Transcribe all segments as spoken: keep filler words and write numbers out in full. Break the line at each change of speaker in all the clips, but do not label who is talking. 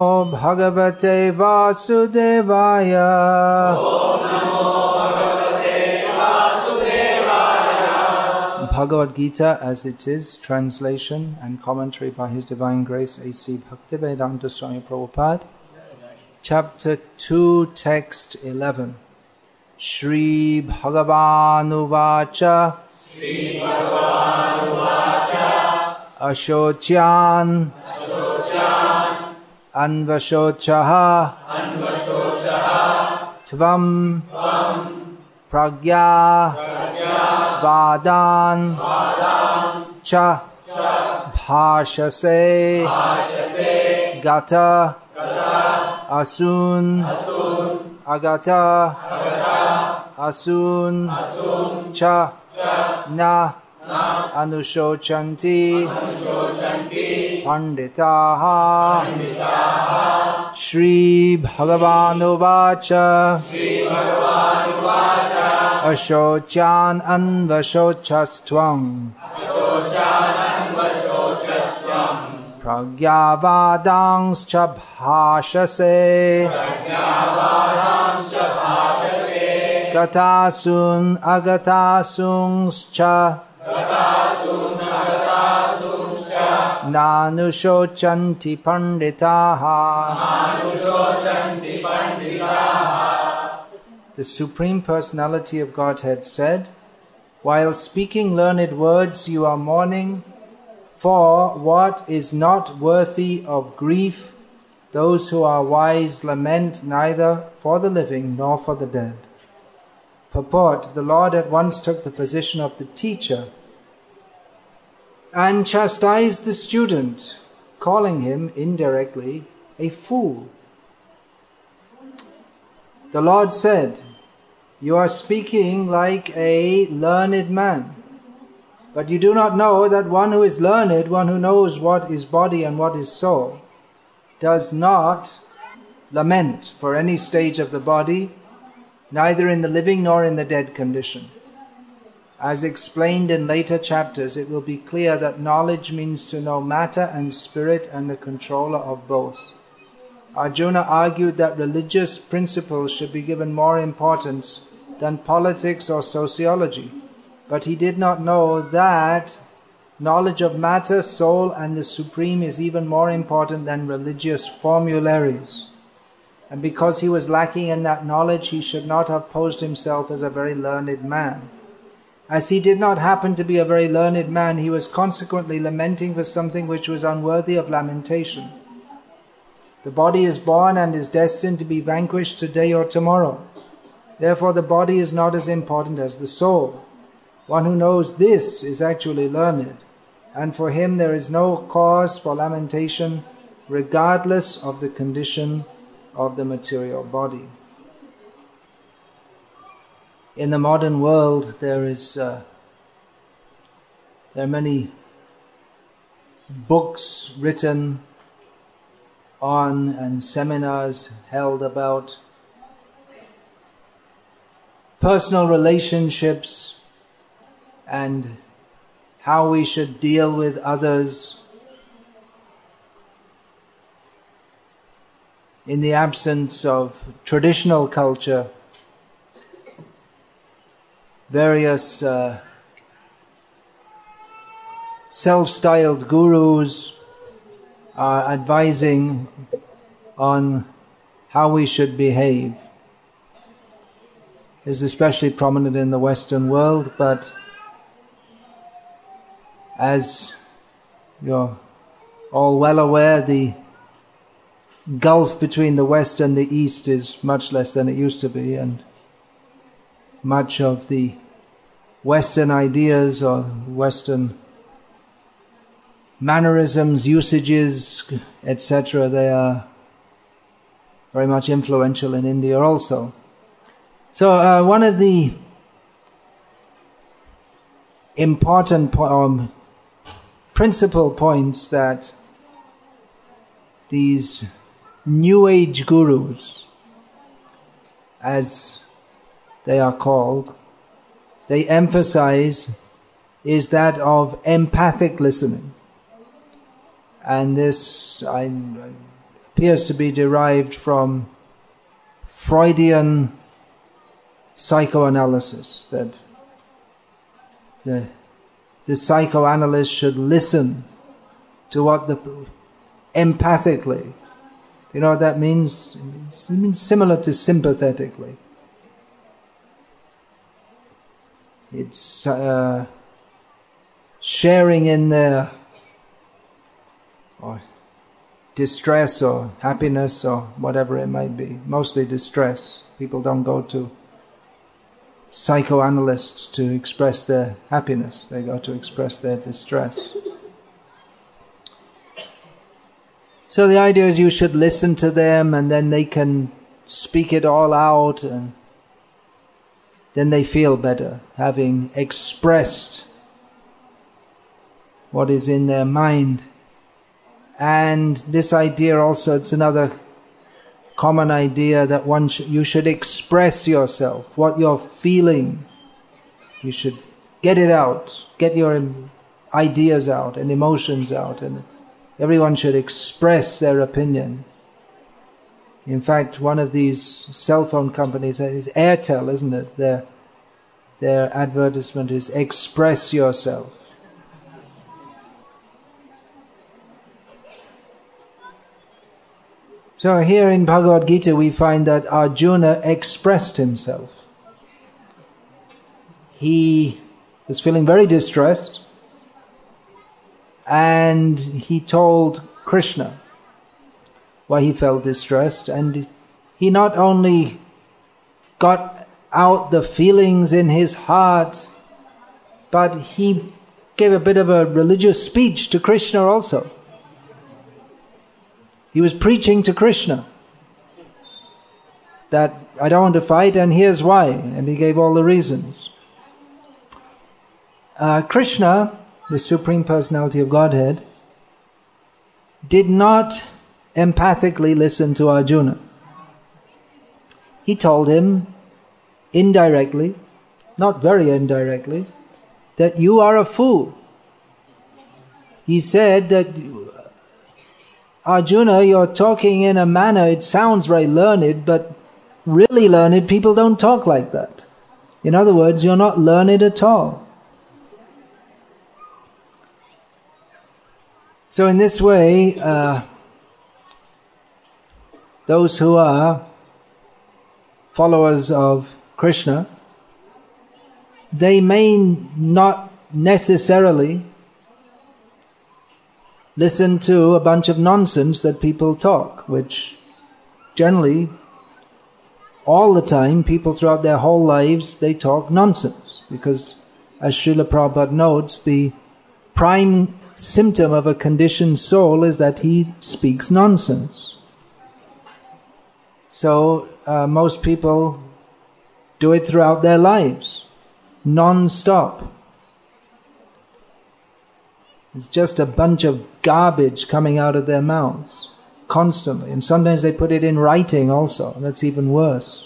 Om Bhagavate Vasudevaya.
Om Namo Bhagavate Vasudevaya.
Bhagavad Gita as it is, translation and commentary by His Divine Grace A C Bhaktivedanta Swami Prabhupada. Chapter two, text eleven. Shri Bhagavanu Vacha.
Shri Bhagavanu Vacha.
Ashocyan.
Ashocyan.
Anvashochaha.
Anvashochaha.
Tvam.
Tvam.
Pragya.
Pragya.
Vadan.
Vadan.
Cha.
Cha.
Bhashase.
Bhashase.
Gata.
Gata.
Asun.
Asun.
Agata.
Agata.
Asun.
Asun.
Cha.
Cha.
Na.
Na.
Anushochanti.
Anushochanti.
Panditaha.
Panditaha.
Shri Bhagavanu Vacha.
Shri Bhagavanu Vacha.
Ashocyan anvashochastvam.
Ashocyan anvashochastvam.
Pragyavadangscha bhashase.
Pragyavadangscha bhashase.
Gatasun agatasungscha.
Gatasun agatasuncha.
Nanushochanti panditaha.
Nanushochanti panditaha.
The Supreme Personality of Godhead said, while speaking learned words you are mourning, for what is not worthy of grief, those who are wise lament neither for the living nor for the dead. Purport: the Lord at once took the position of the teacher and chastised the student, calling him indirectly a fool. The Lord said, "You are speaking like a learned man, but you do not know that one who is learned, one who knows what is body and what is soul, does not lament for any stage of the body, neither in the living nor in the dead condition." As explained in later chapters, it will be clear that knowledge means to know matter and spirit and the controller of both. Arjuna argued that religious principles should be given more importance than politics or sociology, but he did not know that knowledge of matter, soul, and the Supreme is even more important than religious formularies. And because he was lacking in that knowledge, he should not have posed himself as a very learned man. As he did not happen to be a very learned man, he was consequently lamenting for something which was unworthy of lamentation. The body is born and is destined to be vanquished today or tomorrow. Therefore, the body is not as important as the soul. One who knows this is actually learned, and for him there is no cause for lamentation, regardless of the condition of the material body. In the modern world, there is uh, there are many books written on and seminars held about personal relationships and how we should deal with others in the absence of traditional culture. Various uh, self-styled gurus are advising on how we should behave. This is especially prominent in the Western world, but as you're all well aware, the gulf between the West and the East is much less than it used to be, and much of the Western ideas or Western mannerisms, usages, et cetera, they are very much influential in India also. So uh, one of the important po- um, principal points that these New Age gurus, as they are called, they emphasize is that of empathic listening. And this I, appears to be derived from Freudian psychoanalysis, that the, the psychoanalyst should listen to what the, empathically. You know what that means? It means similar to sympathetically. It's uh, sharing in their or distress or happiness or whatever it might be. Mostly distress. People don't go to psychoanalysts to express their happiness. They go to express their distress. So the idea is you should listen to them, and then they can speak it all out, and then they feel better, having expressed what is in their mind. And this idea also, it's another common idea that one sh- you should express yourself, what you're feeling. You should get it out, get your ideas out and emotions out, and everyone should express their opinion. In fact, one of these cell phone companies is Airtel, isn't it? Their, their advertisement is express yourself. So here in Bhagavad Gita we find that Arjuna expressed himself. He was feeling very distressed, and he told Krishna why he felt distressed, and he not only got out the feelings in his heart, but he gave a bit of a religious speech to Krishna also. He was preaching to Krishna that I don't want to fight, and here's why, and he gave all the reasons. Uh, Krishna, the Supreme Personality of Godhead, did not empathically listen to Arjuna. He told him indirectly, not very indirectly, that you are a fool. He said that, Arjuna, you're talking in a manner, it sounds very learned, but really learned people don't talk like that. In other words, you're not learned at all. So in this way, uh, those who are followers of Krishna, they may not necessarily listen to a bunch of nonsense that people talk, which generally, all the time, people throughout their whole lives, they talk nonsense. Because, as Srila Prabhupada notes, the prime symptom of a conditioned soul is that he speaks nonsense. So, uh, most people do it throughout their lives, non-stop. It's just a bunch of garbage coming out of their mouths, constantly. And sometimes they put it in writing also. That's even worse.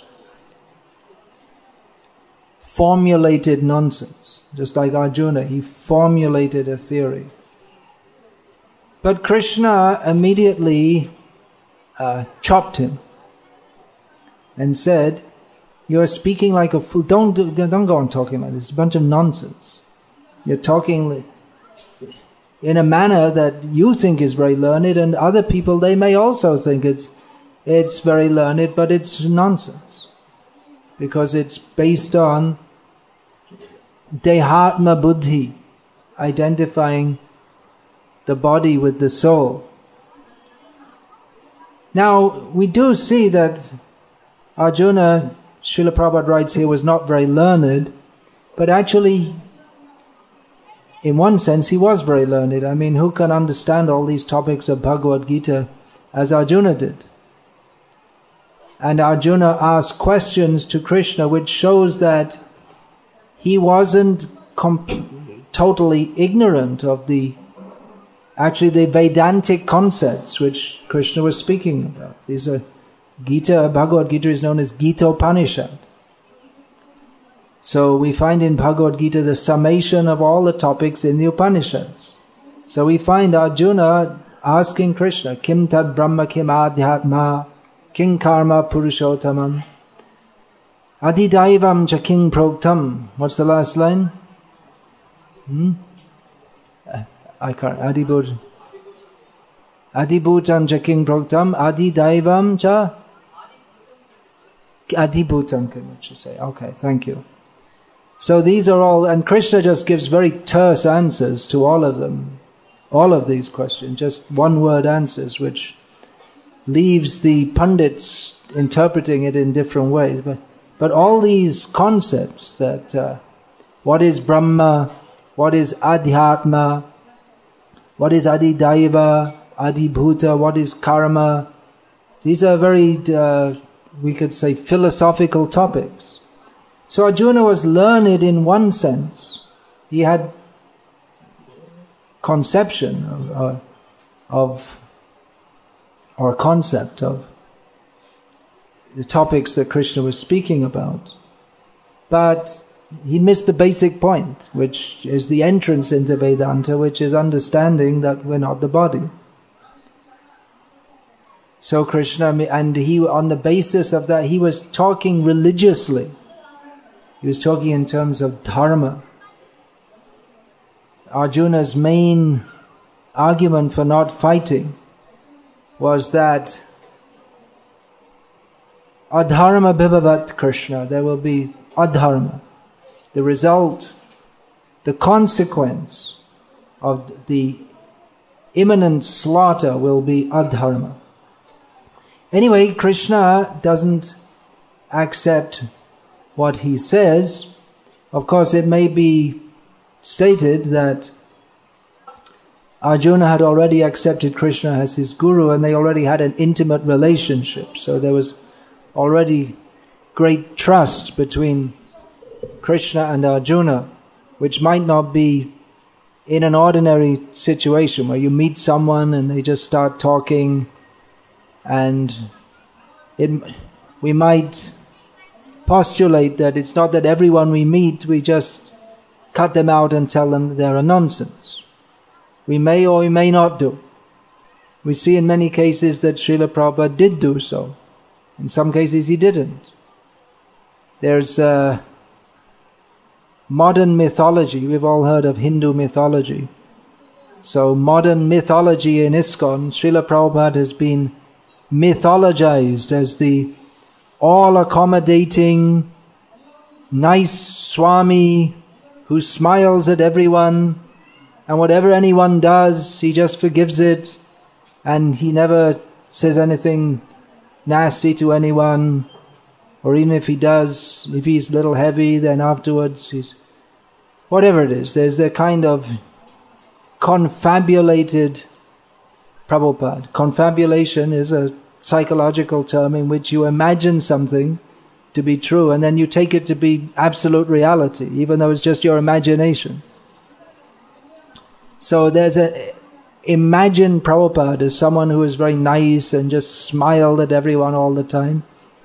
Formulated nonsense. Just like Arjuna, he formulated a theory. But Krishna immediately uh, chopped him and said, you're speaking like a fool. Don't, do, don't go on talking like this. It's a bunch of nonsense. You're talking like in a manner that you think is very learned, and other people, they may also think it's it's very learned, but it's nonsense. Because it's based on Dehatma Buddhi, identifying the body with the soul. Now, we do see that Arjuna, Srila Prabhupada writes here, was not very learned, but actually, in one sense, he was very learned. I mean, who can understand all these topics of Bhagavad Gita as Arjuna did? And Arjuna asked questions to Krishna, which shows that he wasn't comp- totally ignorant of the, actually the Vedantic concepts which Krishna was speaking about. These are Gita, Bhagavad Gita is known as Gita Upanishad. So we find in Bhagavad Gita the summation of all the topics in the Upanishads. So we find Arjuna asking Krishna, Kim tad brahma kim adhyatma, king karma purushottamam, adidaivam cha king proktam. What's the last line? Hmm? I can't. Adibhut. Adibhutam cha king proktam, adidaivam cha adibhutam, can you say? Okay, thank you. So these are all, and Krishna just gives very terse answers to all of them. All of these questions, just one word answers, which leaves the pundits interpreting it in different ways. But, but all these concepts that uh, what is Brahma, what is Adhyatma, what is Adidaiva, Adibhuta, what is Karma, these are very, uh, we could say, philosophical topics. So Arjuna was learned in one sense. He had conception of, of or concept of the topics that Krishna was speaking about. But he missed the basic point, which is the entrance into Vedanta, which is understanding that we're not the body. So Krishna, and he, on the basis of that, he was talking religiously. He was talking in terms of dharma. Arjuna's main argument for not fighting was that adharma bhibavat Krishna, there will be adharma. The result, the consequence of the imminent slaughter will be adharma. Anyway, Krishna doesn't accept what he says. Of course, it may be stated that Arjuna had already accepted Krishna as his guru and they already had an intimate relationship. So there was already great trust between Krishna and Arjuna, which might not be in an ordinary situation where you meet someone and they just start talking, and it, we might postulate that it's not that everyone we meet, we just cut them out and tell them that they're a nonsense. We may or we may not do. We see in many cases that Srila Prabhupada did do so. In some cases he didn't. There's uh, modern mythology. We've all heard of Hindu mythology. So modern mythology in ISKCON, Srila Prabhupada has been mythologized as the all-accommodating, nice Swami who smiles at everyone, and whatever anyone does, he just forgives it, and he never says anything nasty to anyone, or even if he does, if he's a little heavy, then afterwards he's... Whatever it is, there's a kind of confabulated Prabhupada. Confabulation is a psychological term in which you imagine something to be true and then you take it to be absolute reality, even though it's just your imagination. So there's a imagine Prabhupada as someone who is very nice and just smiled at everyone all the time.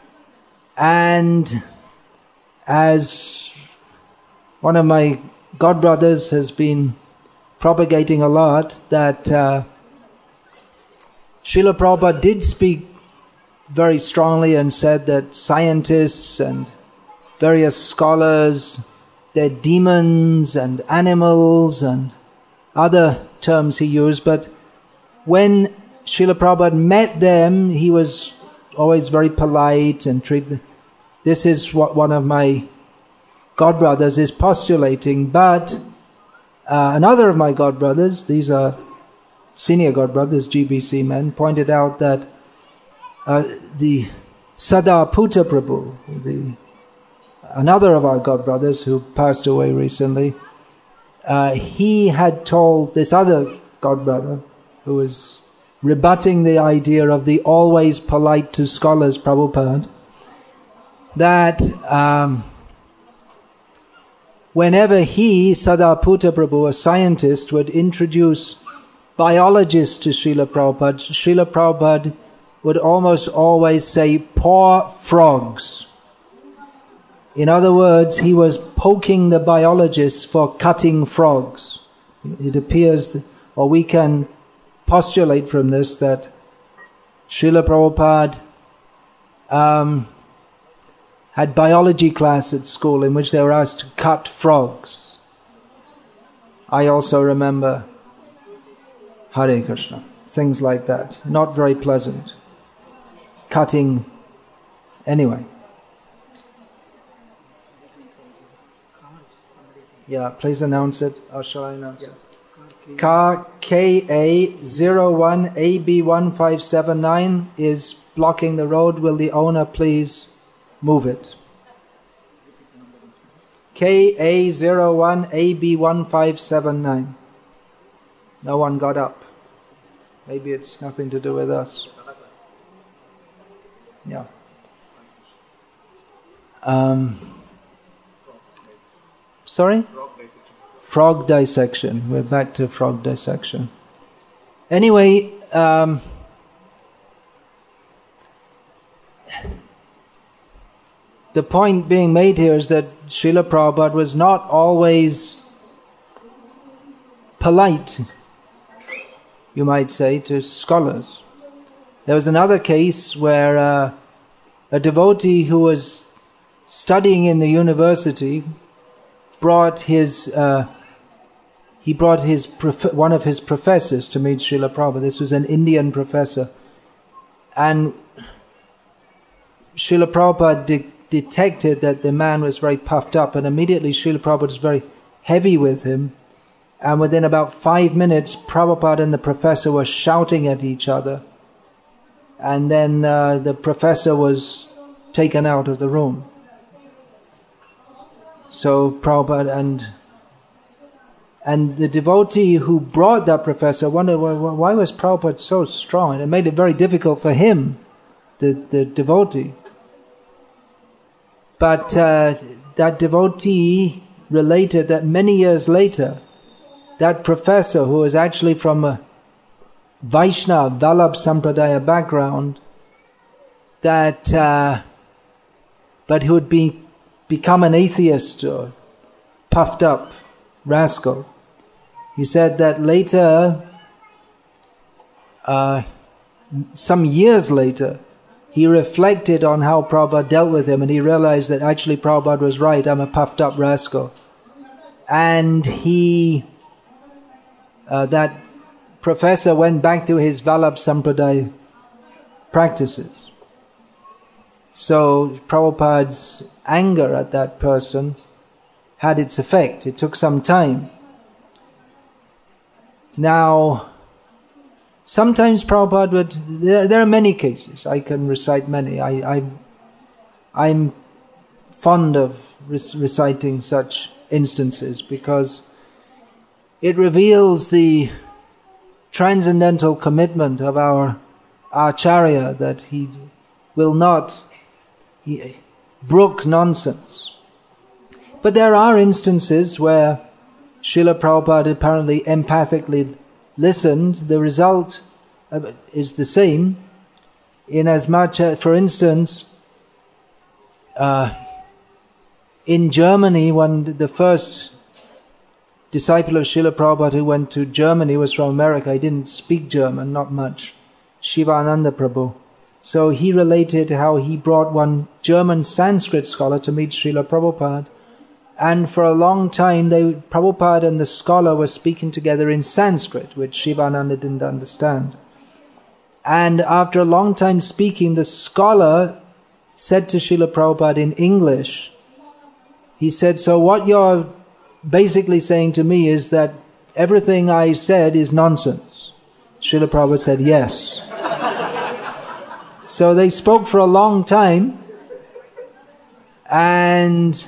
And as one of my godbrothers has been propagating a lot, that uh, Srila Prabhupada did speak very strongly and said that scientists and various scholars, they're demons and animals and other terms he used, but when Srila Prabhupada met them, he was always very polite and treated them. This is what one of my godbrothers is postulating, but uh, another of my godbrothers, these are senior godbrothers, G B C men, pointed out that uh, the Sadaputa Prabhu, the, another of our godbrothers who passed away recently, uh, he had told this other godbrother, who was rebutting the idea of the always polite to scholars Prabhupada, that um, whenever he, Sadaputa Prabhu, a scientist, would introduce biologists to Srila Prabhupada, Srila Prabhupada would almost always say, poor frogs. In other words, he was poking the biologists for cutting frogs. It appears, that, or we can postulate from this that Srila Prabhupada um, had biology class at school in which they were asked to cut frogs. I also remember Hare Krishna, things like that. Not very pleasant. Cutting, anyway. Yeah, please announce it. Or shall I announce it? K A zero one A B one five seven nine is blocking the road. Will the owner please move it? K A zero one A B one five seven nine. No one got up. Maybe it's nothing to do with us. Yeah. Um, sorry? Frog dissection. We're back to frog dissection. Anyway, um, the point being made here is that Srila Prabhupada was not always polite, you might say, to scholars. There was another case where uh, a devotee who was studying in the university brought his uh, he brought his prof- one of his professors to meet Srila Prabhupada. This was an Indian professor, and Srila Prabhupada de- detected that the man was very puffed up, and immediately Srila Prabhupada was very heavy with him. And within about five minutes, Prabhupada and the professor were shouting at each other. And then uh, the professor was taken out of the room. So Prabhupada and and the devotee who brought that professor wondered, well, why was Prabhupada so strong? And it made it very difficult for him, the, the devotee. But uh, that devotee related that many years later, that professor, who was actually from a Vaishnava, Vallabh Sampradaya background, that, uh, but who had be, become an atheist or puffed up rascal. He said that later, uh, some years later, he reflected on how Prabhupada dealt with him, and he realized that actually Prabhupada was right, I'm a puffed up rascal. And he, uh, that professor went back to his Vallabh Sampradaya practices. So Prabhupada's anger at that person had its effect. It took some time. Now, sometimes Prabhupada would, there, there are many cases, I can recite many. I, I, I'm fond of rec- reciting such instances because it reveals the transcendental commitment of our Acharya that he will not he, brook nonsense. But there are instances where Srila Prabhupada apparently empathically listened. The result is the same, in as much as, for instance, uh, in Germany, when the first disciple of Srila Prabhupada who went to Germany was from America, he didn't speak German, not much, Shivananda Prabhu. So he related how he brought one German Sanskrit scholar to meet Srila Prabhupada. And for a long time, they, Prabhupada and the scholar were speaking together in Sanskrit, which Shivananda didn't understand. And after a long time speaking, the scholar said to Srila Prabhupada in English, he said, so what you're basically saying to me is that everything I said is nonsense. Srila Prabhupada said, yes. So they spoke for a long time, and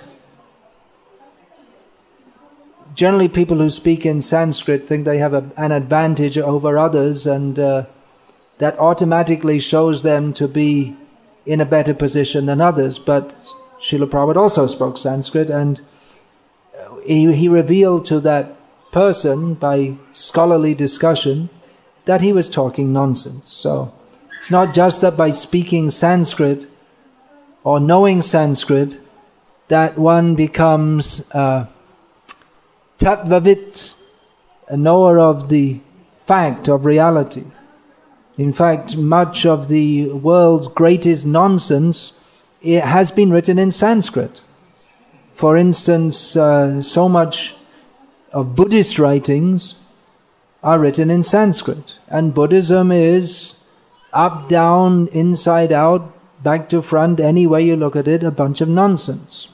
generally people who speak in Sanskrit think they have a, an advantage over others, and uh, that automatically shows them to be in a better position than others. But Srila Prabhupada also spoke Sanskrit, and he, he revealed to that person by scholarly discussion that he was talking nonsense. So it's not just that by speaking Sanskrit or knowing Sanskrit that one becomes uh, tattvavit, a knower of the fact of reality. In fact, much of the world's greatest nonsense, it has been written in Sanskrit. For instance, uh, so much of Buddhist writings are written in Sanskrit. And Buddhism is up, down, inside out, back to front, any way you look at it, a bunch of nonsense.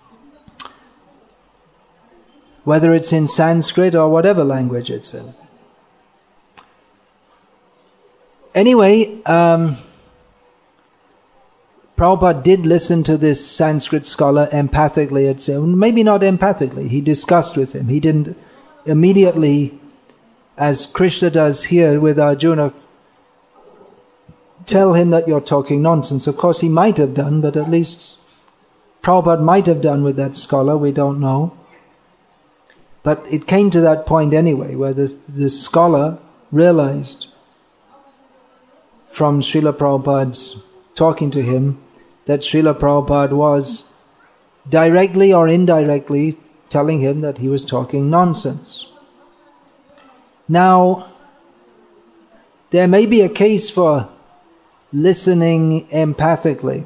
Whether it's in Sanskrit or whatever language it's in. Anyway, um, Prabhupada did listen to this Sanskrit scholar empathically. It's, maybe not empathically, he discussed with him. He didn't immediately, as Krishna does here with Arjuna, tell him that you're talking nonsense. Of course he might have done, but at least Prabhupada might have done with that scholar, we don't know. But it came to that point anyway, where the, the scholar realized from Srila Prabhupada's talking to him that Srila Prabhupada was directly or indirectly telling him that he was talking nonsense. Now, there may be a case for listening empathically,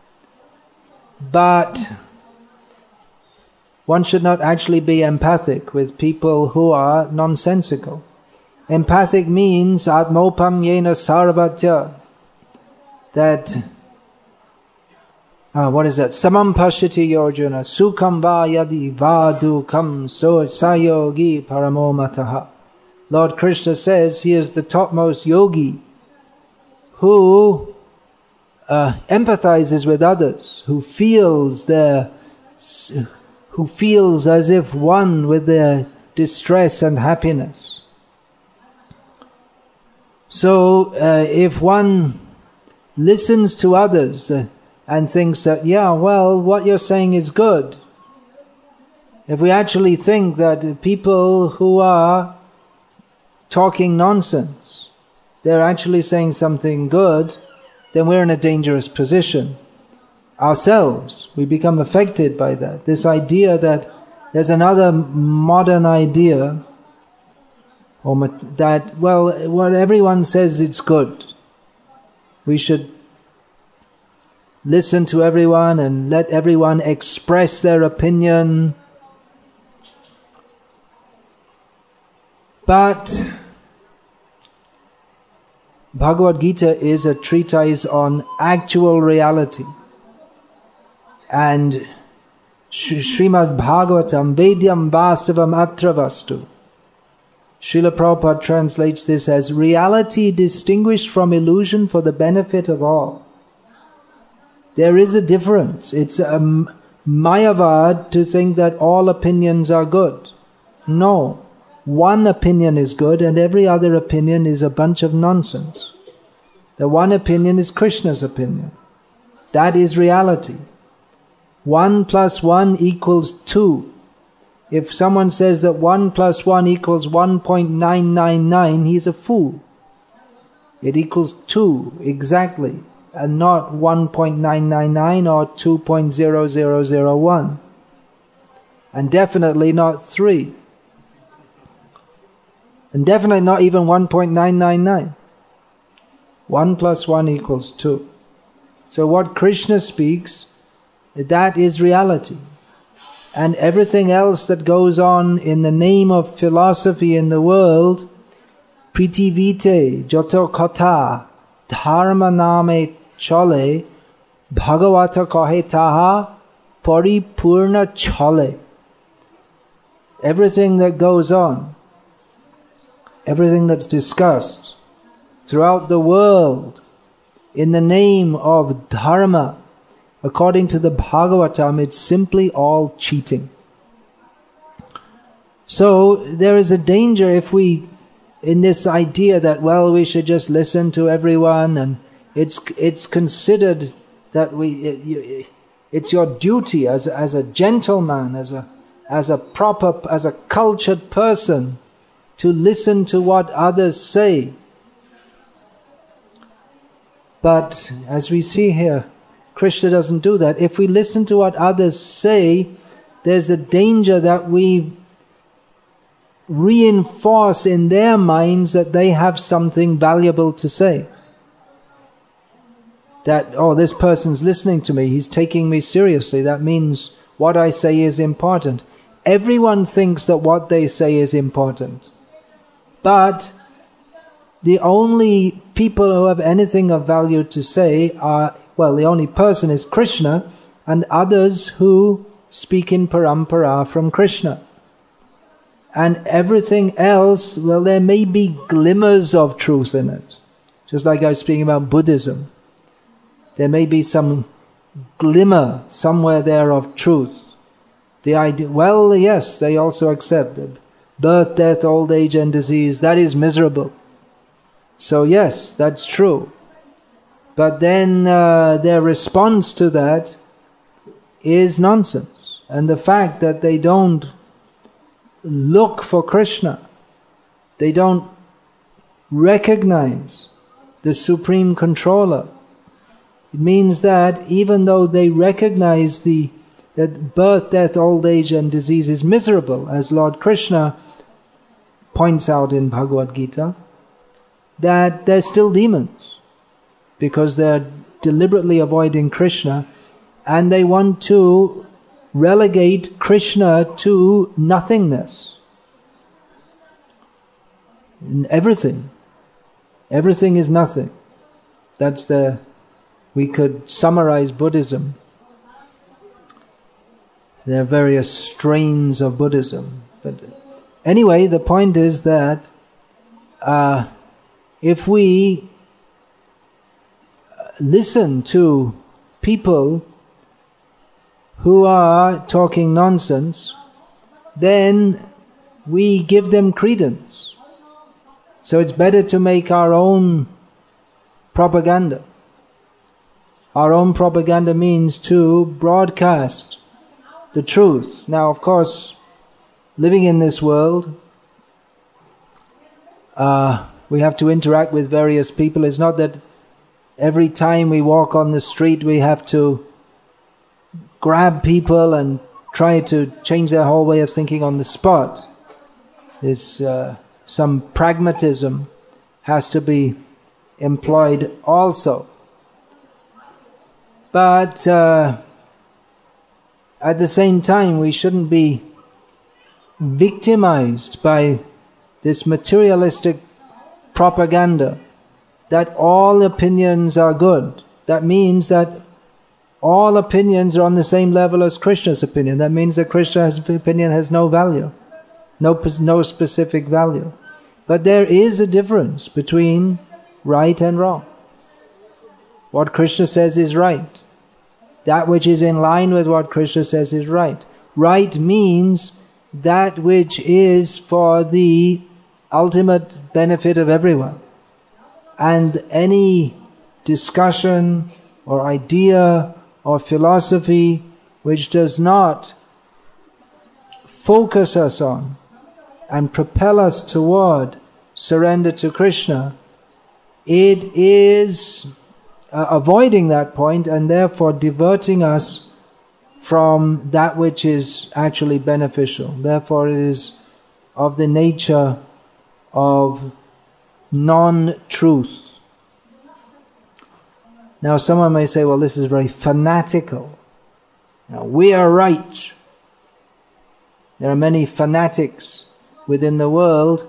but one should not actually be empathic with people who are nonsensical. Empathic means atmopam yena sarvatya, that, uh, what is that? Samam pashyati yojana, sukham va yadi va dukam so sayogi paramo mataha. Lord Krishna says he is the topmost yogi who uh, empathizes with others, who feels their, who feels as if one with their distress and happiness. So, uh, if one listens to others uh, and thinks that, yeah, well, what you're saying is good. If we actually think that people who are talking nonsense, they're actually saying something good, then we're in a dangerous position. Ourselves, we become affected by that. This idea that there's another modern idea or that, well, what everyone says it's good. We should listen to everyone and let everyone express their opinion. But Bhagavad Gita is a treatise on actual reality. And Srimad Bhagavatam Vedyam Vastavam Atra Vastu. Srila Prabhupada translates this as reality distinguished from illusion for the benefit of all. There is a difference. It's a mayavad to think that all opinions are good. No. One opinion is good and every other opinion is a bunch of nonsense. The one opinion is Krishna's opinion. That is reality. One plus one equals two. If someone says that one plus one equals one point nine nine nine, he's a fool. It equals two exactly, and not one point nine nine nine or two point zero zero zero one. And definitely not three. And definitely not even one point nine nine nine. one plus one equals two. So what Krishna speaks, that is reality. And everything else that goes on in the name of philosophy in the world, pritivite, joto kotha, dharma name chale, bhagavata kahe taha, paripurna chale. Everything that goes on, everything that's discussed throughout the world in the name of dharma, according to the Bhagavatam, it's simply all cheating. So there is a danger if we, in this idea that, well, we should just listen to everyone, and it's it's considered that we it, it's your duty as as a gentleman, as a as a proper, as a cultured person, to listen to what others say. But as we see here, Krishna doesn't do that. If we listen to what others say, there's a danger that we reinforce in their minds that they have something valuable to say. That, oh, this person's listening to me, he's taking me seriously, that means what I say is important. Everyone thinks that what they say is important. But the only people who have anything of value to say are, well, the only person is Krishna, and others who speak in parampara from Krishna. And everything else, well, there may be glimmers of truth in it. Just like I was speaking about Buddhism. There may be some glimmer somewhere there of truth. The idea, well, yes, they also accept that birth, death, old age and disease, that is miserable. So yes, that's true. But then uh, their response to that is nonsense. And the fact that they don't look for Krishna, they don't recognize the Supreme Controller. It means that even though they recognize the that birth, death, old age and disease is miserable, as Lord Krishna points out in Bhagavad Gita, that they're still demons because they're deliberately avoiding Krishna and they want to relegate Krishna to nothingness. In everything. Everything is nothing. That's the, we could summarize Buddhism. There are various strains of Buddhism. But anyway, the point is that uh, if we listen to people who are talking nonsense, then we give them credence. So it's better to make our own propaganda. Our own propaganda means to broadcast the truth. Now, of course, living in this world, uh, we have to interact with various people. It's not that every time we walk on the street we have to grab people and try to change their whole way of thinking on the spot. There's uh, some pragmatism has to be employed also. But uh, at the same time, we shouldn't be victimized by this materialistic propaganda that all opinions are good. That means that all opinions are on the same level as Krishna's opinion. That means that Krishna's opinion has no value, no, no specific value. But there is a difference between right and wrong. What Krishna says is right. That which is in line with what Krishna says is right. Right means that which is for the ultimate benefit of everyone. And any discussion or idea or philosophy which does not focus us on and propel us toward surrender to Krishna, it is uh, avoiding that point and therefore diverting us from that which is actually beneficial. Therefore it is of the nature of non-truth. Now someone may say, well, this is very fanatical. Now, we are right. There are many fanatics within the world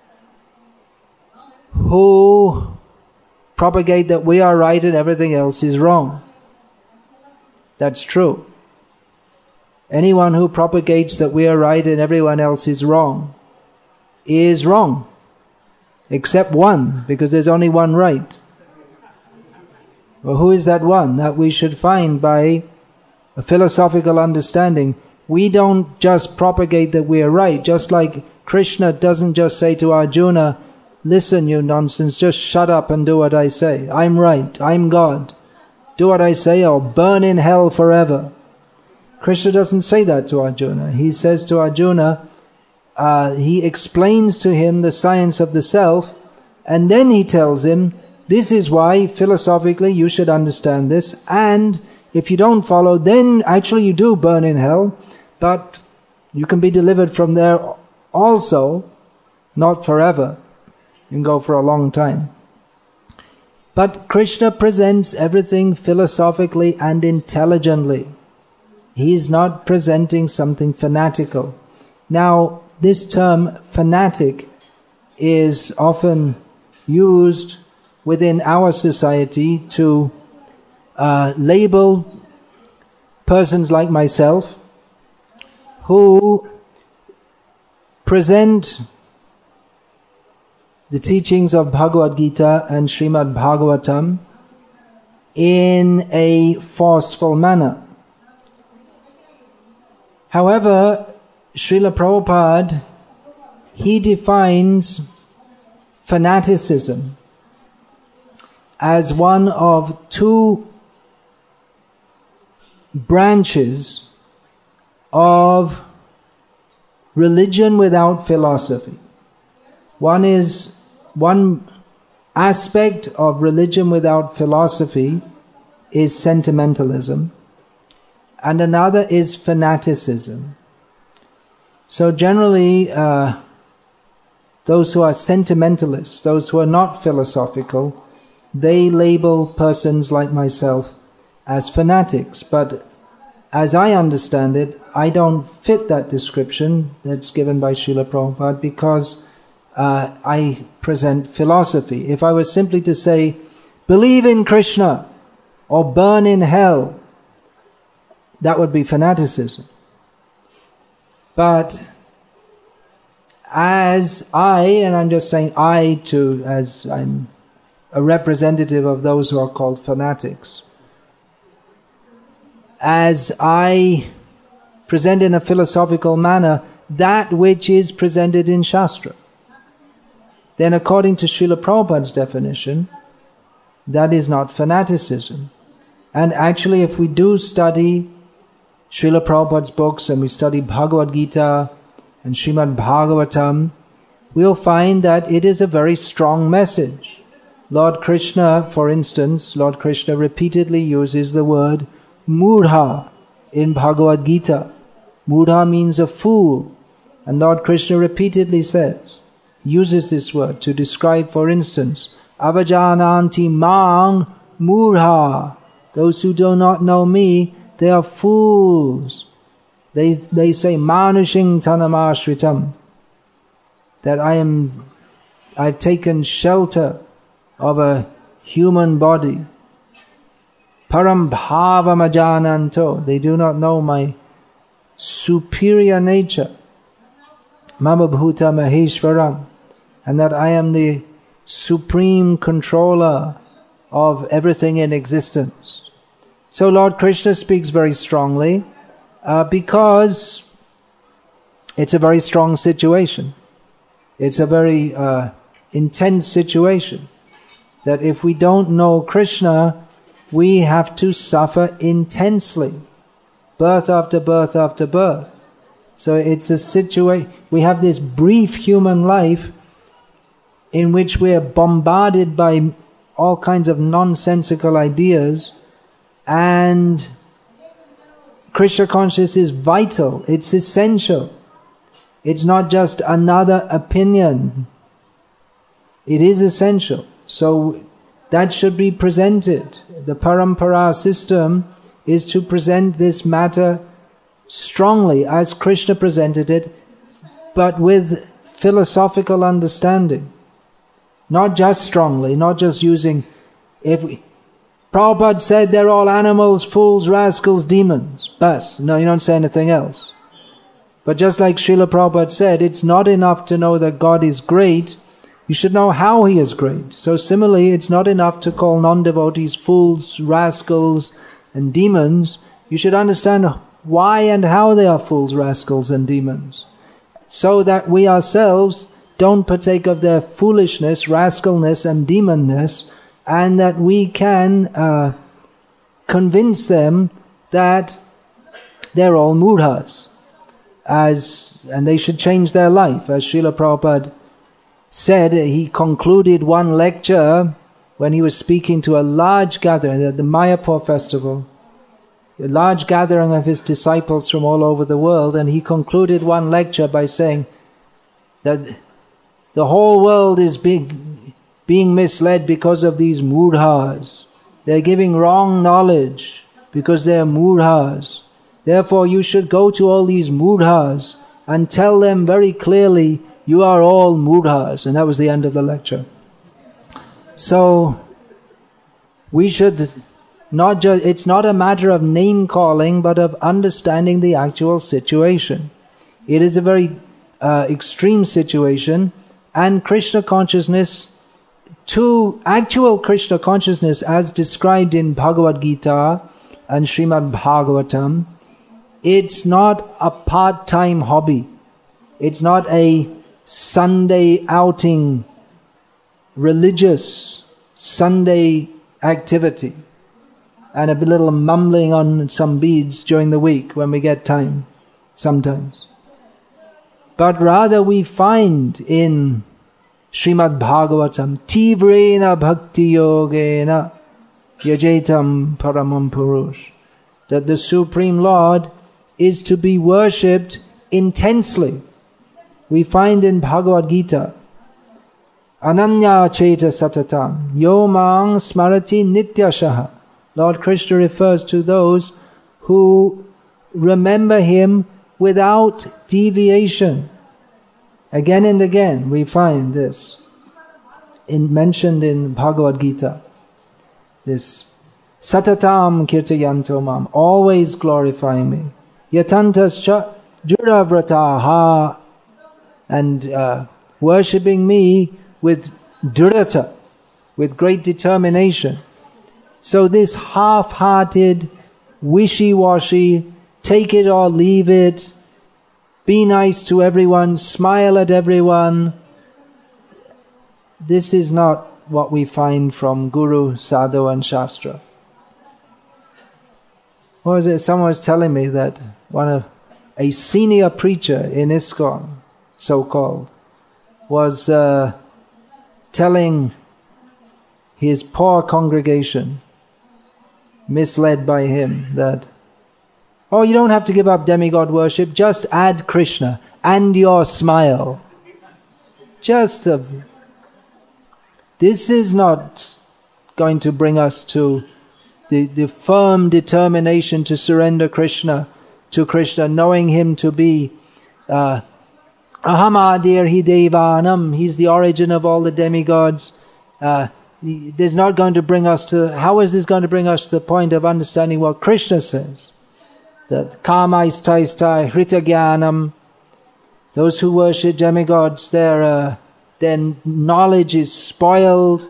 who propagate that we are right and everything else is wrong. That's true. Anyone who propagates that we are right and everyone else is wrong is wrong. Except one, because there's only one right. Well, who is that one? That we should find by a philosophical understanding. We don't just propagate that we are right, just like Krishna doesn't just say to Arjuna, listen, you nonsense, just shut up and do what I say. I'm right, I'm God. Do what I say or burn in hell forever. Krishna doesn't say that to Arjuna. He says to Arjuna, uh, he explains to him the science of the self, and then he tells him, this is why philosophically you should understand this, and if you don't follow, then actually you do burn in hell, but you can be delivered from there also not forever. You can go for a long time. But Krishna presents everything philosophically and intelligently. He is not presenting something fanatical. Now, this term fanatic is often used within our society to uh, label persons like myself who present the teachings of Bhagavad Gita and Srimad Bhagavatam in a forceful manner. However, Srila Prabhupada, he defines fanaticism as one of two branches of religion without philosophy. One is one aspect of religion without philosophy is sentimentalism, and another is fanaticism. So generally, uh, those who are sentimentalists, those who are not philosophical, they label persons like myself as fanatics. But as I understand it, I don't fit that description that's given by Srila Prabhupada because uh, I present philosophy. If I was simply to say, believe in Krishna or burn in hell, that would be fanaticism. But as I, and I'm just saying I to, as I'm a representative of those who are called fanatics, as I present in a philosophical manner that which is presented in Shastra, then according to Srila Prabhupada's definition, that is not fanaticism. And actually, if we do study Srila Prabhupada's books and we study Bhagavad Gita and Srimad Bhagavatam, we'll find that it is a very strong message. Lord Krishna, for instance, Lord Krishna repeatedly uses the word Mudha in Bhagavad Gita. Mudha means a fool. And Lord Krishna repeatedly says, uses this word to describe, for instance, Avajananti Mang Mudha. Those who do not know me, they are fools. They they say Manushing Tanamashritam, that I am I've taken shelter of a human body. Param bhavam ajananto, they do not know my superior nature. Mama bhuta maheshwaram, and that I am the supreme controller of everything in existence. So Lord Krishna speaks very strongly uh, because it's a very strong situation. It's a very uh, intense situation that if we don't know Krishna, we have to suffer intensely, birth after birth after birth. So it's a situation, we have this brief human life in which we are bombarded by all kinds of nonsensical ideas, and Krishna consciousness is vital, it's essential. It's not just another opinion. It is essential. So that should be presented. The parampara system is to present this matter strongly as Krishna presented it, but with philosophical understanding. Not just strongly, not just using, if we, Prabhupada said they're all animals, fools, rascals, demons. Bas. No, you don't say anything else. But just like Srila Prabhupada said, it's not enough to know that God is great, you should know how He is great. So similarly, it's not enough to call non-devotees fools, rascals, and demons. You should understand why and how they are fools, rascals, and demons, so that we ourselves don't partake of their foolishness, rascalness, and demonness, and that we can uh, convince them that they're all mudhas, as and they should change their life. As Srila Prabhupada said, he concluded one lecture when he was speaking to a large gathering at the Mayapur festival, a large gathering of his disciples from all over the world, and he concluded one lecture by saying that the whole world is being, being misled because of these mudhas. They're giving wrong knowledge because they're mudhas. Therefore you should go to all these mudhas and tell them very clearly, you are all mudhas. And that was the end of the lecture. So, we should not just, it's not a matter of name calling, but of understanding the actual situation. It is a very uh, extreme situation, and Krishna consciousness, to actual Krishna consciousness as described in Bhagavad Gita and Srimad Bhagavatam, it's not a part-time hobby. It's not a Sunday outing, religious Sunday activity, and a little mumbling on some beads during the week when we get time, sometimes. But rather we find in Srimad Bhagavatam, Tivrena Bhakti Yogena Yajetam Paramam Purush, that the Supreme Lord is to be worshipped intensely. We find in Bhagavad Gita, Ananya Cheta Satatam, Yomang Smarati Nityashaha. Lord Krishna refers to those who remember Him without deviation. Again and again we find this in, mentioned in Bhagavad Gita. This Satatam Kirtayanto Mam, always glorifying me. Yatantascha Juravrataha, and uh, worshipping me with durata, with great determination. So this half-hearted, wishy-washy, take it or leave it, be nice to everyone, smile at everyone, this is not what we find from Guru, Sadhu and Shastra. What was it? Someone was telling me that one of a senior preacher in ISKCON, so-called, was uh, telling his poor congregation, misled by him, that, oh, you don't have to give up demigod worship, just add Krishna and your smile. Just a, this is not going to bring us to the, the firm determination to surrender Krishna to Krishna, knowing Him to be uh, Ahamadir hi Devanam, He's the origin of all the demigods. Uh, there's not going to bring us to, how is this going to bring us to the point of understanding what Krishna says? That Kamaistai Hritagyanam, those who worship demigods, their, uh, their knowledge is spoiled.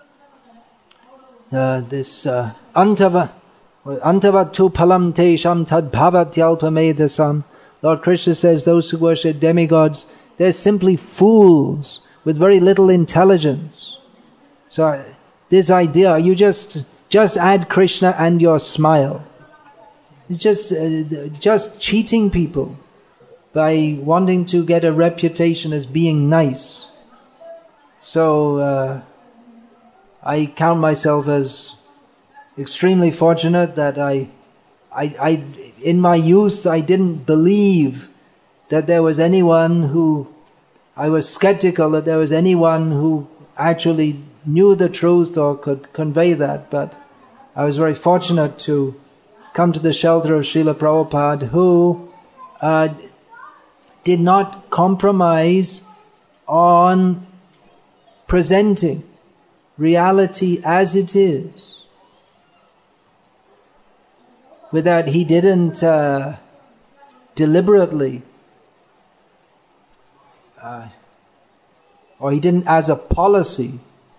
Uh, this uh, Antava, Antavatu Palam Tesham Tad Bhavatyalpamedasam. Lord Krishna says those who worship demigods, they're simply fools with very little intelligence. So this idea, you just just add Krishna and your smile. It's just uh, just cheating people by wanting to get a reputation as being nice. So uh, I count myself as extremely fortunate that I, I, I, in my youth, I didn't believe that there was anyone who, I was skeptical that there was anyone who actually knew the truth or could convey that, but I was very fortunate to come to the shelter of Srila Prabhupada, who uh, did not compromise on presenting reality as it is. With that, he didn't uh, deliberately, uh, or he didn't as a policy,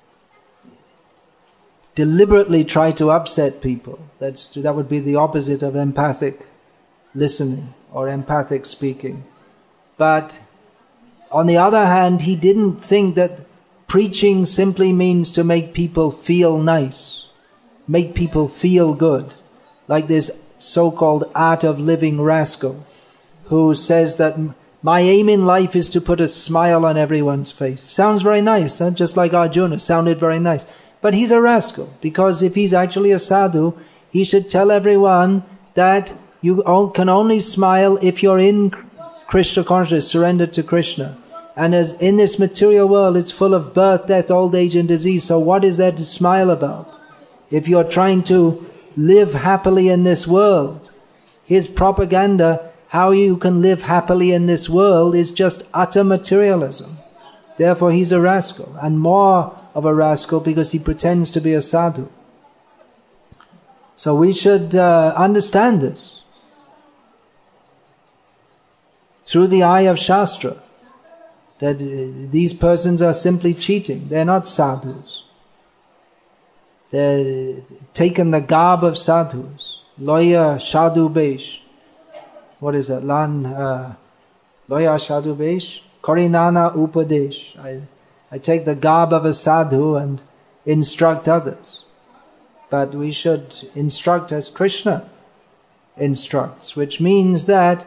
deliberately try to upset people. That's, that would be the opposite of empathic listening or empathic speaking. But on the other hand, he didn't think that preaching simply means to make people feel nice, make people feel good. Like this so-called art of living rascal who says that my aim in life is to put a smile on everyone's face. Sounds very nice, huh? Just like Arjuna, sounded very nice. But he's a rascal, because if he's actually a sadhu, he should tell everyone that you can only smile if you're in Krishna consciousness, surrendered to Krishna. And as in this material world, it's full of birth, death, old age and disease. So what is there to smile about? If you're trying to live happily in this world, his propaganda, how you can live happily in this world, is just utter materialism. Therefore he's a rascal, and more of a rascal because he pretends to be a sadhu. So we should uh, understand this through the eye of Shastra, that uh, these persons are simply cheating. They're not sadhus. They're taken the garb of sadhus. Loya Sadhu Besh. What is that? Lan uh, Loya Sadhu Besh? Karinana Upadesh. I, I take the garb of a sadhu and instruct others. But we should instruct as Krishna instructs, which means that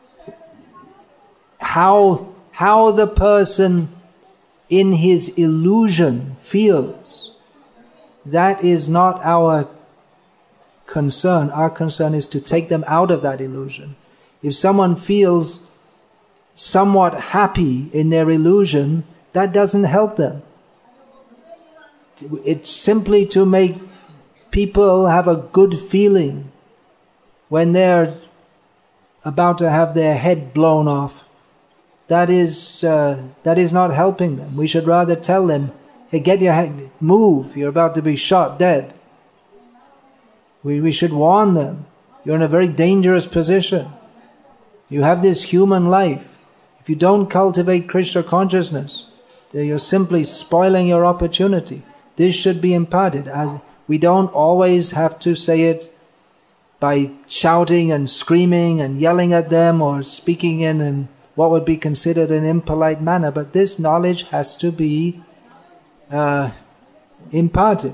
how how the person in his illusion feels, that is not our concern. Our concern is to take them out of that illusion. If someone feels somewhat happy in their illusion, that doesn't help them. It's simply to make people have a good feeling when they're about to have their head blown off. That is uh, that is not helping them. We should rather tell them, hey, get your head, move, you're about to be shot dead. We, we should warn them, you're in a very dangerous position. You have this human life. If you don't cultivate Krishna consciousness, then you're simply spoiling your opportunity. This should be imparted. As we don't always have to say it by shouting and screaming and yelling at them or speaking in an what would be considered an impolite manner, but this knowledge has to be uh, imparted.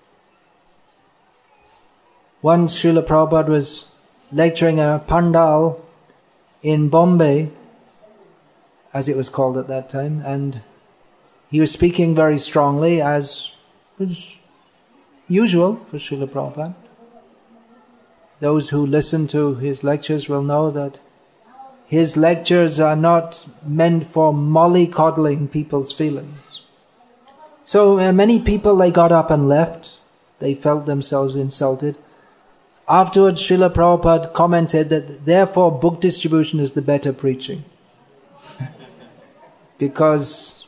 Once Srila Prabhupada was lecturing a pandal in Bombay, as it was called at that time, and he was speaking very strongly, as was usual for Srila Prabhupada. Those who listen to his lectures will know that his lectures are not meant for mollycoddling people's feelings. So uh, many people, they got up and left. They felt themselves insulted. Afterwards, Srila Prabhupada commented that therefore book distribution is the better preaching. Because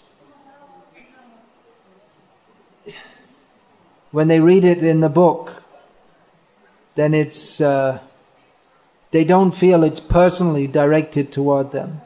when they read it in the book, then it's... Uh, they don't feel it's personally directed toward them.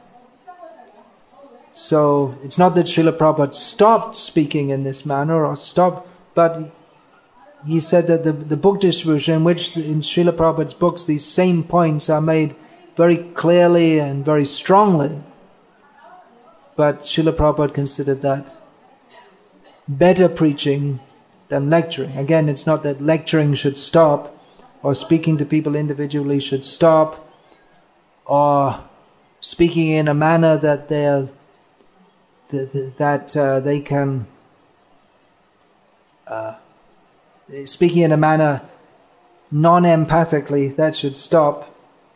So it's not that Srila Prabhupada stopped speaking in this manner or stopped, but he said that the, the book distribution, in which in Srila Prabhupada's books these same points are made very clearly and very strongly, but Srila Prabhupada considered that better preaching than lecturing. Again, it's not that lecturing should stop, or speaking to people individually should stop, or speaking in a manner that they'll that, that uh, they can uh, speaking in a manner non-empathically, that should stop.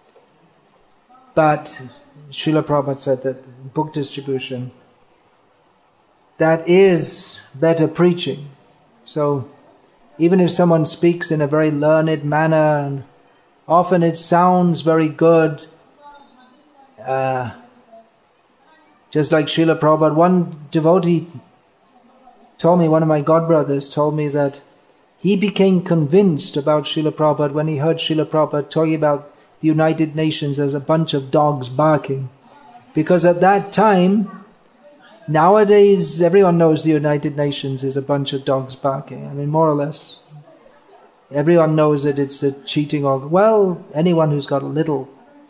But Srila Prabhupada said that book distribution, that is better preaching. So even if someone speaks in a very learned manner, and often it sounds very good, uh, just like Srila Prabhupada, one devotee told me, one of my godbrothers told me that he became convinced about Srila Prabhupada when he heard Srila Prabhupada talking about the United Nations as a bunch of dogs barking. Because at that time, nowadays, everyone knows the United Nations is a bunch of dogs barking. I mean, more or less. Everyone knows that it's a cheating organ. Well, anyone who's got a little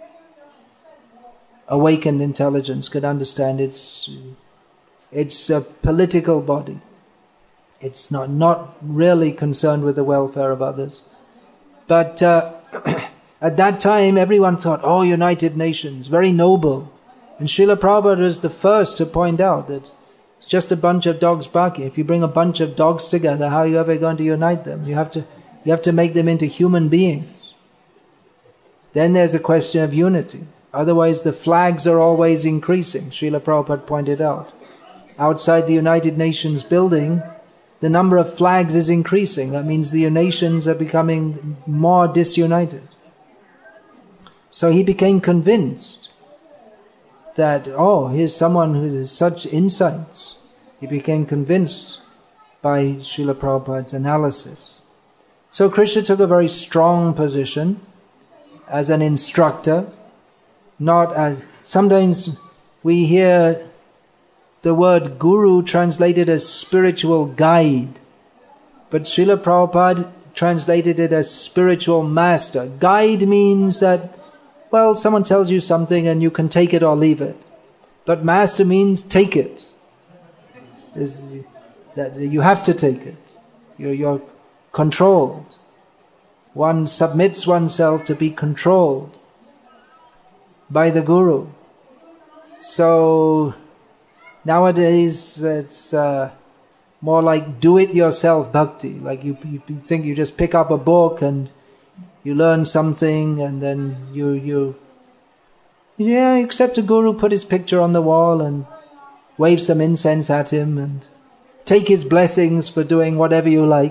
awakened intelligence could understand it's it's a political body. It's not, not really concerned with the welfare of others. But uh, at that time, everyone thought, oh, United Nations, very noble. And Srila Prabhupada was the first to point out that it's just a bunch of dogs barking. If you bring a bunch of dogs together, how are you ever going to unite them? You have to, you have to make them into human beings. Then there's a question of unity. Otherwise the flags are always increasing. Srila Prabhupada pointed out. Outside the United Nations building, the number of flags is increasing. That means the nations are becoming more disunited. So he became convinced that, oh, here's someone who has such insights. He became convinced by Srila Prabhupada's analysis. So Krishna took a very strong position as an instructor, not as... Sometimes we hear the word guru translated as spiritual guide, but Srila Prabhupada translated it as spiritual master. Guide means that, well, someone tells you something and you can take it or leave it. But master means take it. Is that you have to take it. You're, you're controlled. One submits oneself to be controlled by the guru. So nowadays it's uh, more like do-it-yourself bhakti. Like you, you think you just pick up a book and you learn something, and then you you yeah accept a guru, put his picture on the wall, and wave some incense at him, and take his blessings for doing whatever you like.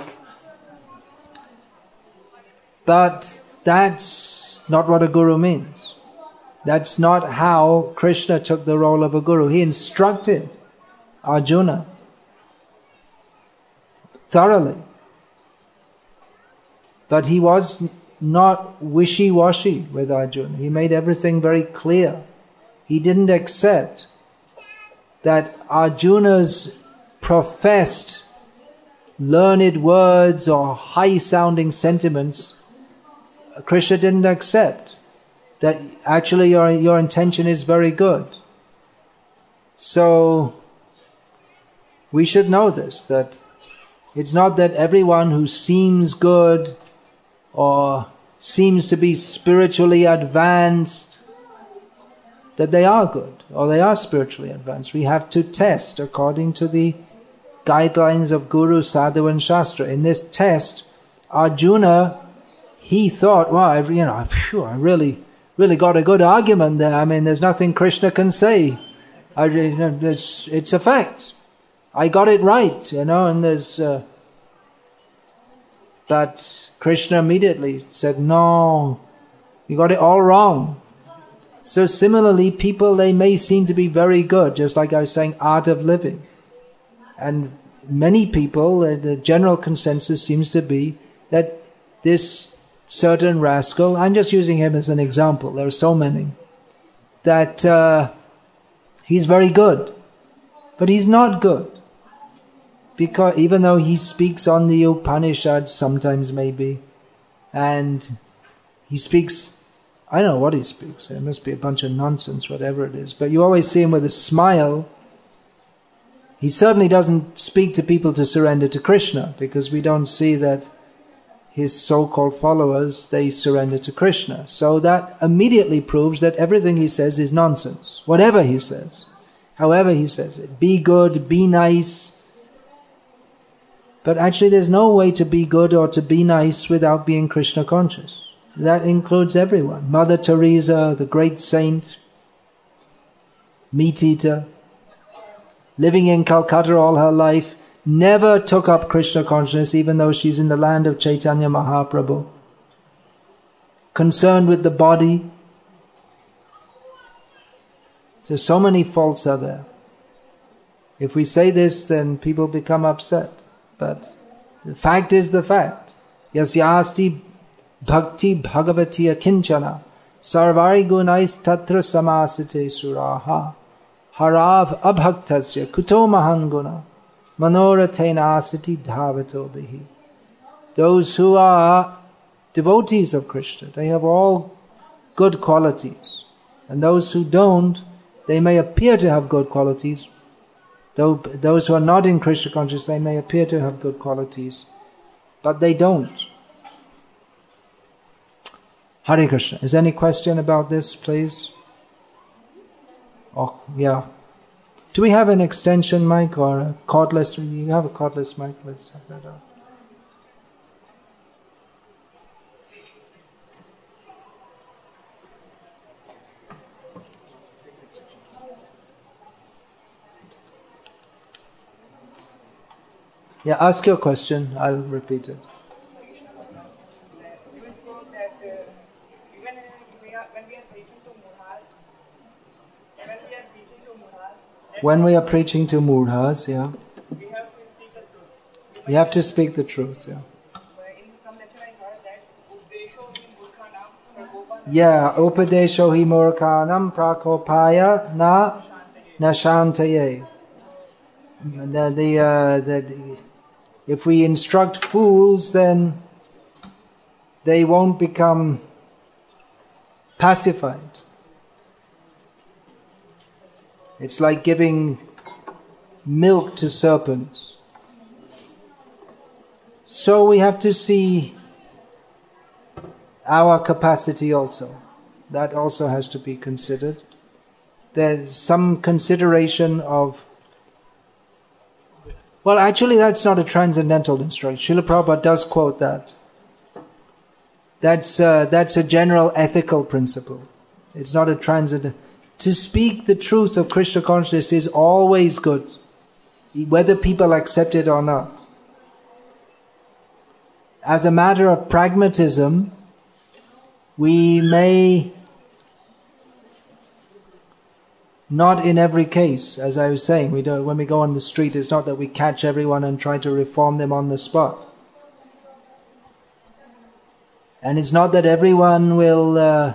But that's not what a guru means. That's not how Krishna took the role of a guru. He instructed Arjuna thoroughly. But he was not wishy-washy with Arjuna. He made everything very clear. He didn't accept that Arjuna's professed learned words or high-sounding sentiments, Krishna didn't accept. That actually your, your intention is very good. So we should know this, that it's not that everyone who seems good or seems to be spiritually advanced, that they are good or they are spiritually advanced. We have to test according to the guidelines of Guru, Sadhu and Shastra. In this test, Arjuna, he thought, wow, I, you know, phew, I really, really got a good argument there. I mean, there's nothing Krishna can say. I, it's, it's a fact. I got it right, you know, and there's... Uh, but Krishna immediately said, no, you got it all wrong. So similarly, people, they may seem to be very good, just like I was saying, art of living. And many people, the general consensus seems to be that this certain rascal, I'm just using him as an example, there are so many, that uh, he's very good, but he's not good. Because even though he speaks on the Upanishads sometimes maybe, and he speaks, I don't know what he speaks, it must be a bunch of nonsense, whatever it is, but you always see him with a smile. He certainly doesn't speak to people to surrender to Krishna, because we don't see that his so-called followers, they surrender to Krishna. So that immediately proves that everything he says is nonsense. Whatever he says, however he says it, be good, be nice. But actually there's no way to be good or to be nice without being Krishna conscious. That includes everyone. Mother Teresa, the great saint, meat eater, living in Calcutta all her life, never took up Krishna consciousness even though she's in the land of Chaitanya Mahaprabhu. Concerned with the body. So, so many faults are there. If we say this, then people become upset. But the fact is the fact. Yasyasti bhakti bhagavati akinchana sarvari gunais tatra samasite suraha harav abhaktasya kuto mahanguna manoratena asati dhavato bihi. Those who are devotees of Krishna, they have all good qualities. And those who don't, they may appear to have good qualities. Though those who are not in Krishna consciousness, they may appear to have good qualities, but they don't. Hare Krishna. Is there any question about this, please? Oh, yeah. Do we have an extension mic or a cordless? You have a cordless mic. Let's have that out. Yeah, ask your question. I'll repeat it. When we are preaching to murhas, yeah, we have to speak the truth. Yeah. Yeah, upadesho hi murkhanam prakopaya na nashantaye. The, the, uh, the, if we instruct fools, then they won't become pacified. It's like giving milk to serpents. So we have to see our capacity also. That also has to be considered. There's some consideration of... Well, actually that's not a transcendental instruction. Srila Prabhupada does quote that. That's, uh, that's a general ethical principle. It's not a transcendental... To speak the truth of Krishna consciousness is always good, whether people accept it or not. As a matter of pragmatism, we may not in every case, as I was saying, we don't, when we go on the street, it's not that we catch everyone and try to reform them on the spot. And it's not that everyone will uh,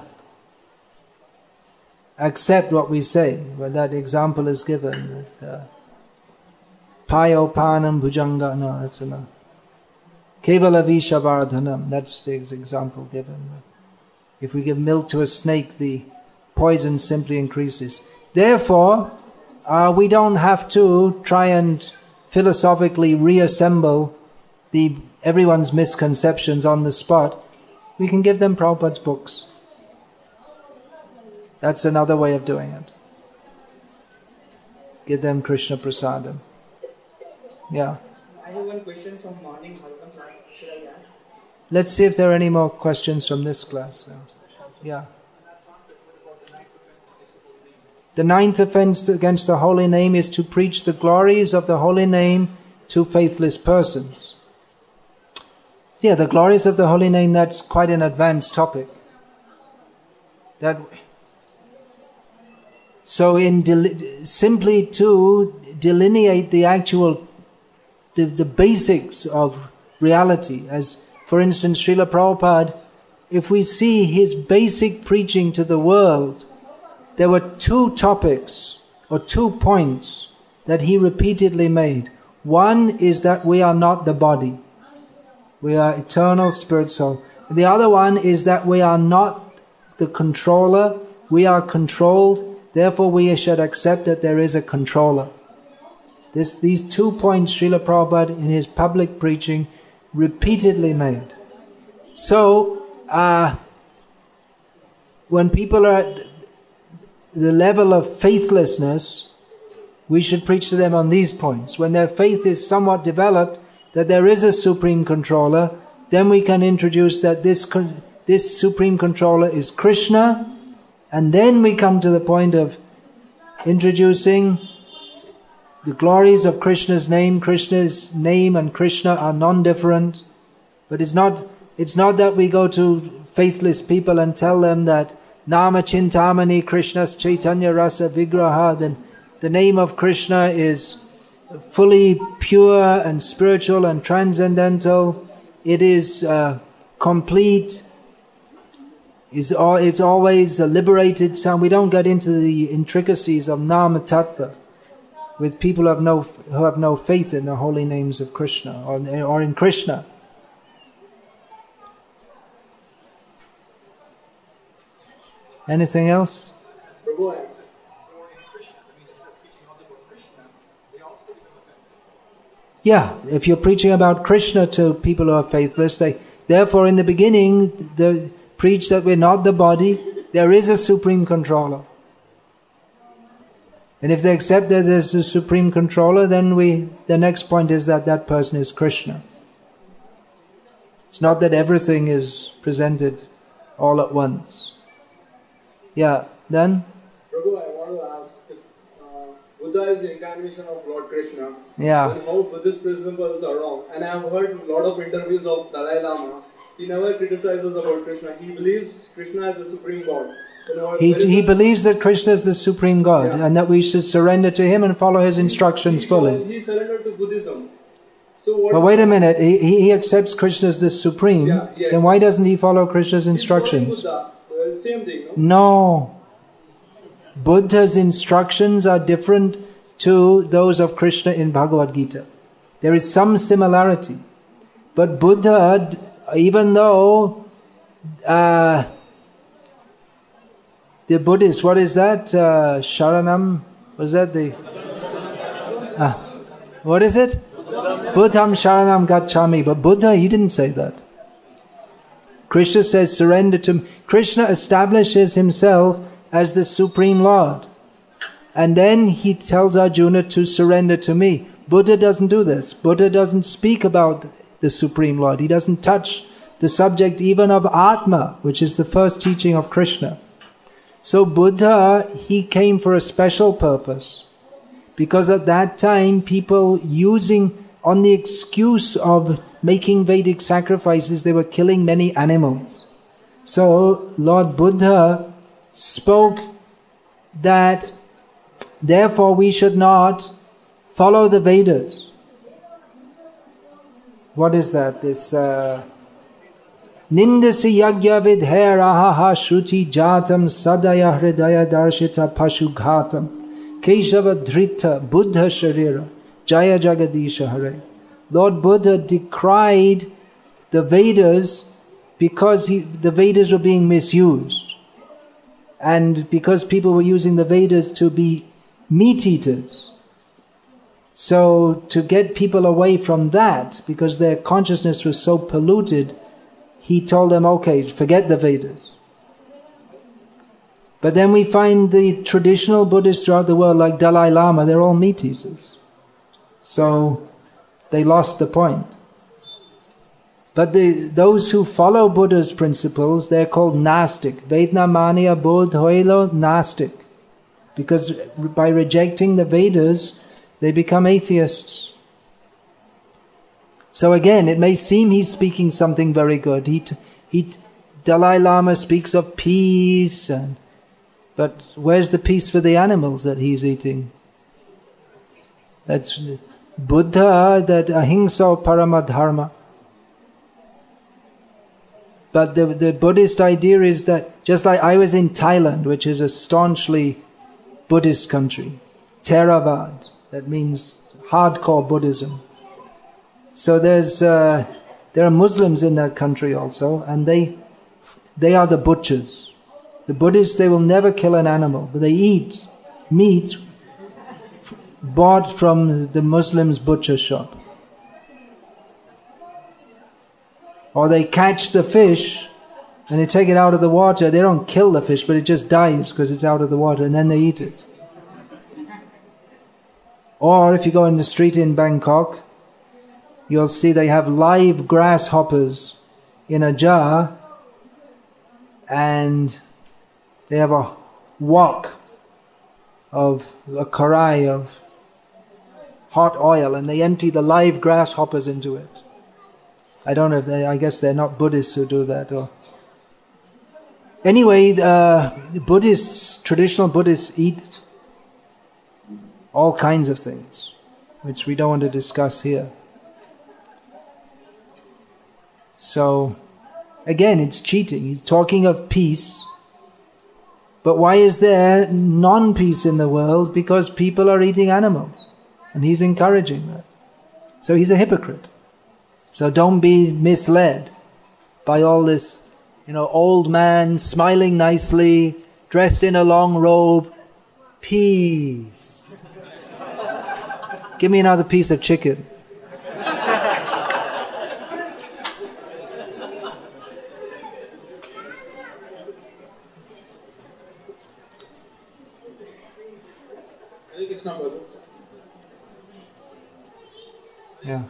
accept what we say. When that example is given, that uh, payo panam bhujanga, no, that's enough. Kevala visha vardhanam, that's the example given. If we give milk to a snake, the poison simply increases. Therefore, uh, we don't have to try and philosophically reassemble the everyone's misconceptions on the spot. We can give them Prabhupada's books. That's another way of doing it. Give them Krishna Prasadam. Yeah.
I have one question from morning Bhagavatam class. Should I ask?
Let's see if there are any more questions from this class. Yeah. The ninth offense against the holy name is to preach the glories of the holy name to faithless persons. Yeah, the glories of the holy name, that's quite an advanced topic. That so in del- simply to delineate the actual the, the basics of reality, as for instance Srila Prabhupada, if we see his basic preaching to the world, there were two topics or two points that he repeatedly made. One is that we are not the body. We are eternal spirit soul. The other one is that we are not the controller. We are controlled. Therefore we should accept that there is a controller. This, these two points Srila Prabhupada in his public preaching repeatedly made. So, uh, when people are at the level of faithlessness, we should preach to them on these points. When their faith is somewhat developed, that there is a supreme controller, then we can introduce that this this supreme controller is Krishna, and then we come to the point of introducing the glories of Krishna's name. Krishna's name and Krishna are non-different, but it's not it's not that we go to faithless people and tell them that Nama Chintamani Krishna's Chaitanya Rasa Vigraha, then the name of Krishna is fully pure and spiritual and transcendental. It is uh, complete. Is all, it's always a liberated sound. We don't get into the intricacies of Nama Tattva with people who have no who have no faith in the holy names of Krishna or, or in Krishna. Anything else? Yeah, if you're preaching about Krishna to people who are faithless, they therefore in the beginning they preach that we're not the body, there is a supreme controller. And if they accept that there's a supreme controller, then we the next point is that that person is Krishna. It's not that everything is presented all at once. Yeah, then?
Prabhu, I want to ask, if, uh,
Buddha is the incarnation of Lord Krishna.
Yeah.
Then how Buddhist principles are wrong. And I have heard a lot of interviews of Dalai Lama. He never criticizes about Krishna. He believes Krishna is the supreme God.
He, he believes that Krishna is the supreme God,
yeah.
and that we should surrender to him and follow his instructions
he,
fully.
He surrendered to Buddhism. So what
but wait a minute, he, he accepts Krishna as the supreme,
yeah, yeah,
then why doesn't he follow Krishna's instructions?
Buddha. Uh, same thing, no?
No. Buddha's instructions are different to those of Krishna in Bhagavad Gita. There is some similarity. But Buddha, even though uh, the Buddhists, what is that? Uh, Sharanam? Was that the... Uh, what is it? Buddham Sharanam Gacchami. But Buddha, he didn't say that. Krishna says surrender to... Krishna establishes himself as the Supreme Lord. And then he tells Arjuna to surrender to me. Buddha doesn't do this. Buddha doesn't speak about the Supreme Lord. He doesn't touch the subject even of Atma, which is the first teaching of Krishna. So Buddha, he came for a special purpose. Because at that time, people using, on the excuse of making Vedic sacrifices, they were killing many animals. So Lord Buddha spoke that therefore we should not follow the Vedas. What is that? This uh, Nindasi yagya vidher ahaha shruti jatam sadaya hridaya darshita pashughatam keshava dhrita buddha sharira jaya jagadisha hare. Lord Buddha decried the Vedas because he, the Vedas were being misused. And because people were using the Vedas to be meat eaters. So to get people away from that, because their consciousness was so polluted, he told them, okay, forget the Vedas. But then we find the traditional Buddhists throughout the world, like Dalai Lama, they're all meat eaters. So they lost the point. But the, those who follow Buddha's principles, they're called Nastic. Vedna Mania Bodh Hoilo Nastic. Because by rejecting the Vedas, they become atheists. So again, it may seem he's speaking something very good. He, he, Dalai Lama speaks of peace, and, but where's the peace for the animals that he's eating? That's Buddha, that ahimsa paramadharma. But the, the Buddhist idea is that, just like I was in Thailand, which is a staunchly Buddhist country, Theravada, that means hardcore Buddhism. So there's uh, there are Muslims in that country also, and they they are the butchers. The Buddhists, they will never kill an animal, but they eat meat f- bought from the Muslim's butcher shop. Or they catch the fish and they take it out of the water. They don't kill the fish, but it just dies because it's out of the water, and then they eat it. Or if you go in the street in Bangkok, you'll see they have live grasshoppers in a jar, and they have a wok of a karai of hot oil, and they empty the live grasshoppers into it. I don't know if they, I guess they're not Buddhists who do that. Or Anyway, uh, Buddhists, traditional Buddhists eat all kinds of things, which we don't want to discuss here. So, again, it's cheating. He's talking of peace. But why is there non-peace in the world? Because people are eating animals. And he's encouraging that. So he's a hypocrite. So don't be misled by all this, you know, old man smiling nicely, dressed in a long robe. Peace. Give me another piece of chicken. Yeah.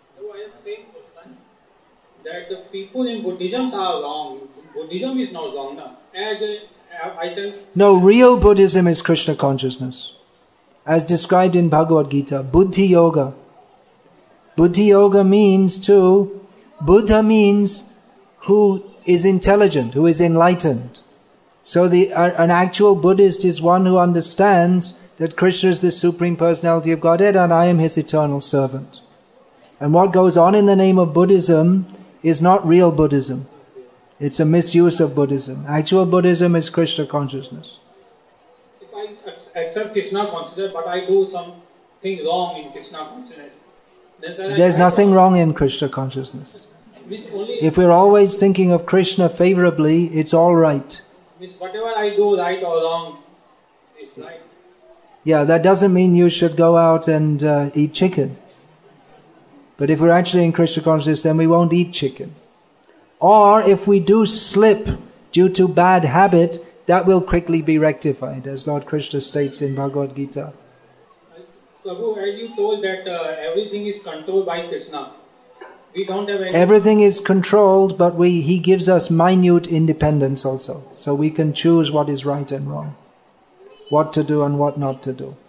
That the people in Buddhism are wrong. Buddhism is not wrong. No? As uh, I said,
No, real Buddhism is Krishna consciousness. as described in Bhagavad Gita, Buddhi Yoga. Buddhi Yoga means to, Buddha means who is intelligent, who is enlightened. So the, uh, an actual Buddhist is one who understands that Krishna is the Supreme Personality of Godhead and I am His eternal servant. And what goes on in the name of Buddhism is not real Buddhism. It's a misuse of Buddhism. Actual Buddhism is Krishna consciousness.
If I accept Krishna consciousness, but I do something wrong in Krishna consciousness, then shall I
There's
die
nothing
or-
wrong in Krishna consciousness.
Means only
If we're always thinking of Krishna favorably, it's all right.
means whatever I do, right or wrong, is right.
Yeah, that doesn't mean you should go out and uh, eat chicken. But if we're actually in Krishna consciousness, then we won't eat chicken. Or if we do slip due to bad habit, that will quickly be rectified, as Lord Krishna states in Bhagavad Gita.
Prabhu, as you told that uh, everything is controlled by Krishna, we don't have any.
Everything is controlled, but we He gives us minute independence also. So we can choose what is right and wrong, what to do and what not to do.